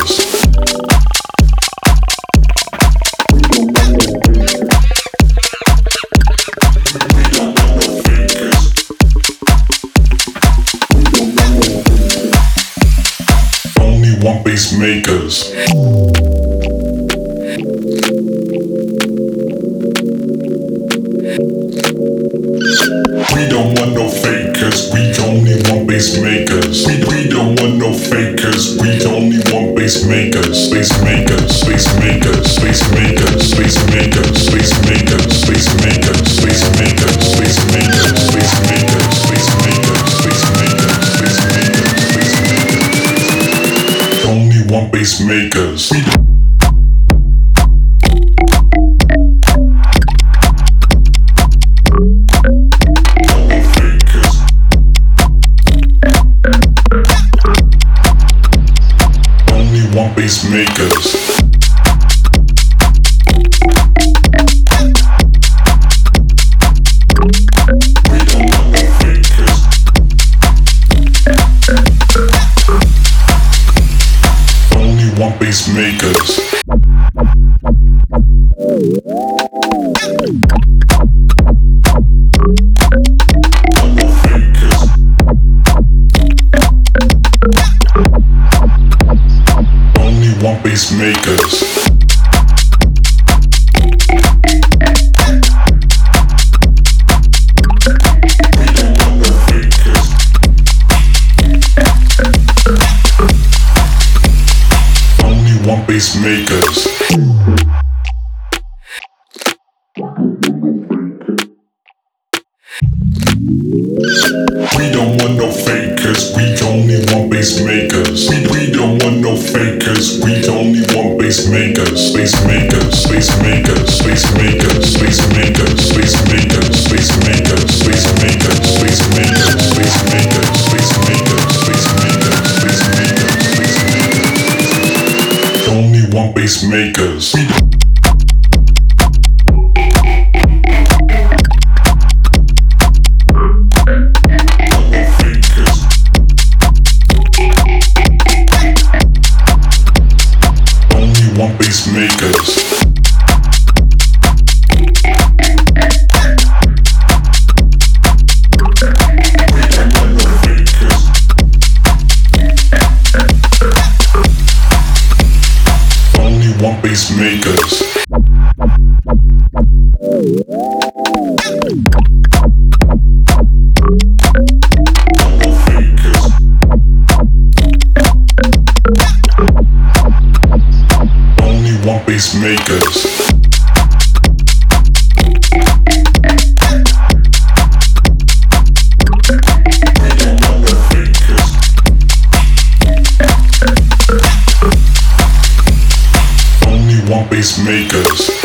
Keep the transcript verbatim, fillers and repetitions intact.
makers. Only one bass makers. We don't want no fakers, we only want bass makers. We, we don't want no fakers, we only want bass makers. Bass makers, bass makers, bass makers, bass makers, bass makers, bass makers, bass makers, bass makers, bass makers, bass makers, bass makers, bass makers, bass makers. Only want bass makers. We bass makers. We don't want no fakers. Only one bass makers. One bass makers. We don't want no fakers. Only one bass makers. We don't want no fakers, we only want bass makers. We, we don't want no fakers, we only want bass makers. Bass makers, bass makers, bass makers, bass makers, bass makers, bass makers, bass makers, bass makers, bass makers, bass makers, bass makers, bass makers, bass makers. Only want bass makers. We one bass makers. We don't want no fakers. Only one bass makers. No fakers. One bass makers. We don't want no fakers. Only one bass makers.